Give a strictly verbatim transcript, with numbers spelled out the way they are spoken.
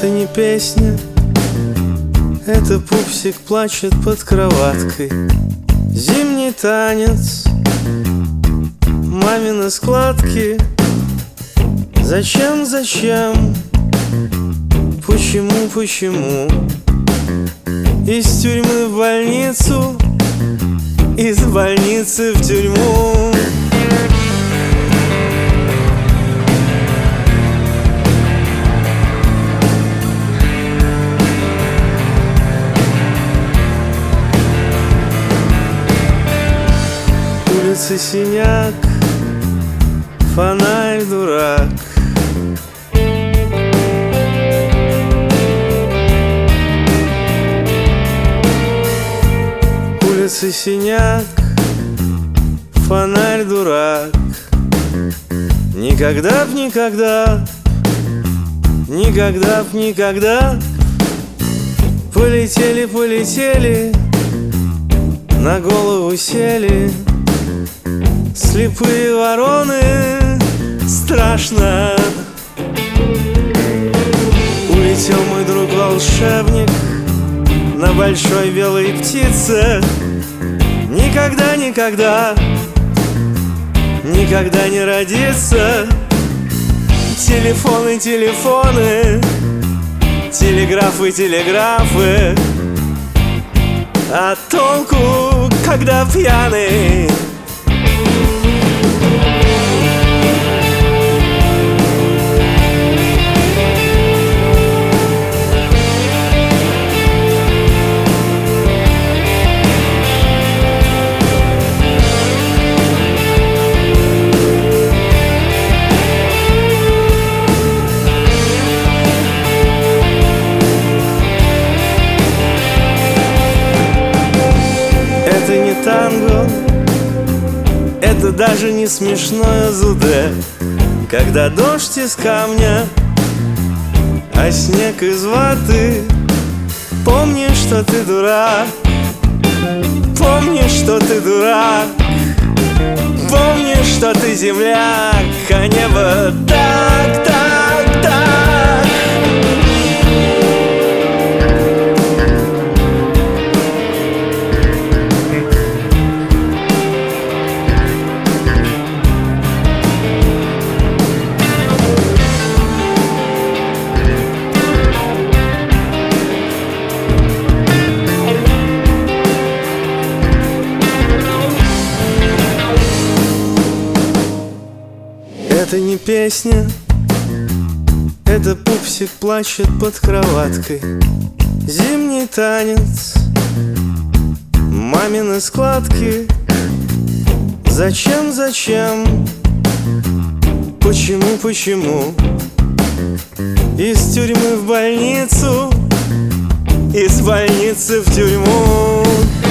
Это не песня, это пупсик плачет под кроваткой. Зимний танец, мамины складки. Зачем, зачем, почему, почему? Из тюрьмы в больницу, из больницы в тюрьму. Улица синяк, фонарь дурак. Улица синяк, фонарь дурак. Никогда б, никогда, никогда б, никогда полетели, полетели, на голову сели слепые вороны. Страшно. Улетел мой друг волшебник на большой белой птице. Никогда, никогда, никогда не родится. Телефоны, телефоны, телеграфы, телеграфы. А толку, когда пьяный? Это не танго, это даже не смешное зуде. Когда дождь из камня, а снег из ваты. Помни, что ты дурак, помни, что ты дурак. Помни, что ты земляк, а небо так, так, так. Это не песня, это пупсик плачет под кроваткой. Зимний танец, мамины складки. Зачем, зачем, почему, почему? Из тюрьмы в больницу, из больницы в тюрьму.